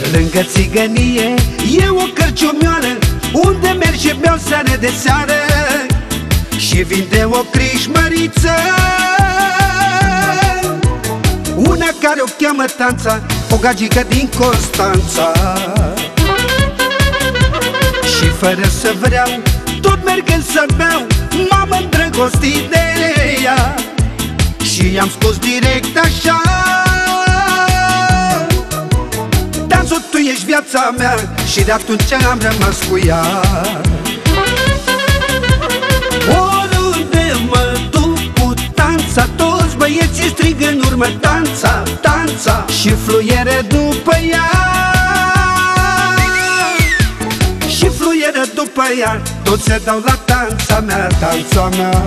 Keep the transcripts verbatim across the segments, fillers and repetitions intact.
Lângă țigănie e o cărciumioară, unde merge beau seară de seară și vinde o crișmăriță, una care o cheamă Tanța, o gagică din Constanța. Și fără să vreau, tot mergând să beau, m-am îndrăgostit de ea și i-am spus direct așa: Tanțo, tu ești viața mea. Și de atunci am rămas cu ea. Oriunde mă duc cu Tanța, toți băieții strigă în urmă: Tanța, Tanța, și fluieră după ea. Și fluieră după ea, toți se dau la Tanța mea, Tanța mea.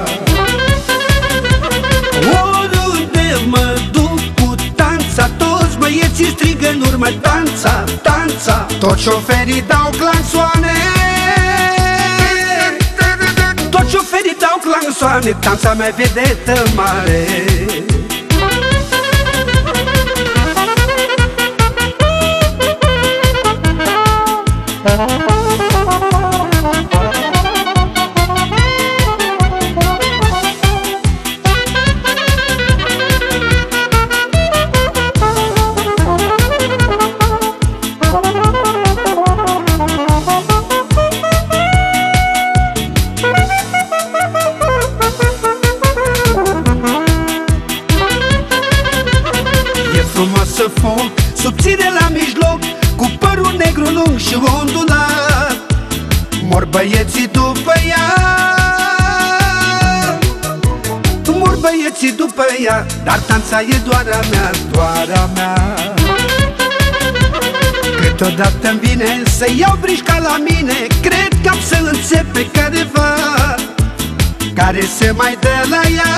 Oriunde mă duc cu Tanța, toți băieții strigă în urmă: Tanța, Tanța, toți șoferii dau clansoane. Toți șoferii dau clansoane, Tanța mea vedetă mare. Frumoasă foc, subțire la mijloc, cu părul negru lung și ondulat. Mor băieții după ea, mor băieții după ea, dar Tanța e doar a mea, doar a mea. Câteodată-mi vine să iau brișca la mine, cred că am să înțep pe careva care se mai dă la ea.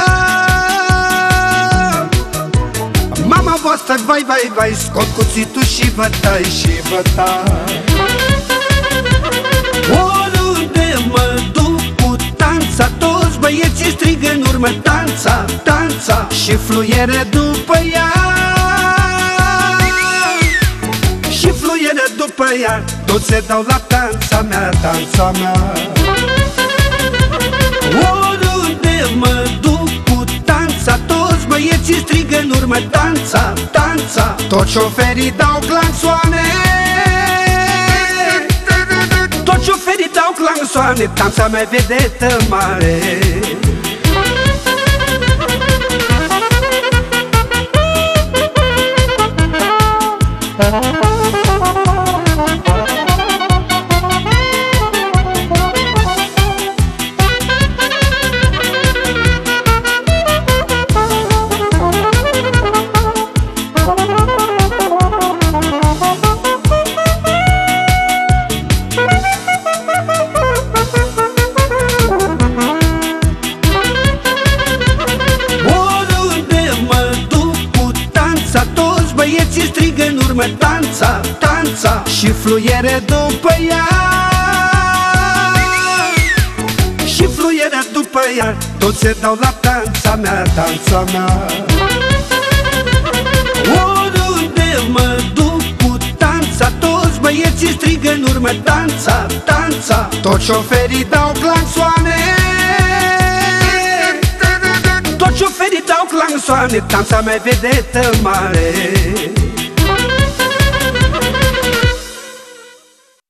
Mama voastră, vai, vai, vai, scot cuțitul și vă tai, și vă tai. Oriunde mă duc cu Tanța, toți băieții strigă în urmă: Tanța, Tanța, și fluieră după ea. Și fluieră după ea, toți se dau la Tanța mea, Tanța mea. Oriunde mă duc cu Tanța, toți băieții strigă în urmă: Tanța, Tanța, toți șoferii dau clansoane. Toți șoferii dau clansoane, Tanța mea vedetă mare. Băieții strigă în urmă: Tanța, Tanța, și fluieră după ea. Și fluieră după ea, toți se dau la Tanța mea, Tanța mea. Oriunde mă duc cu Tanța, toți băieții strigă în urmă: Tanța, Tanța, toți șoferii dau clansoane. Toți șoferii dau clansoane, Tanța mea vedetă mare.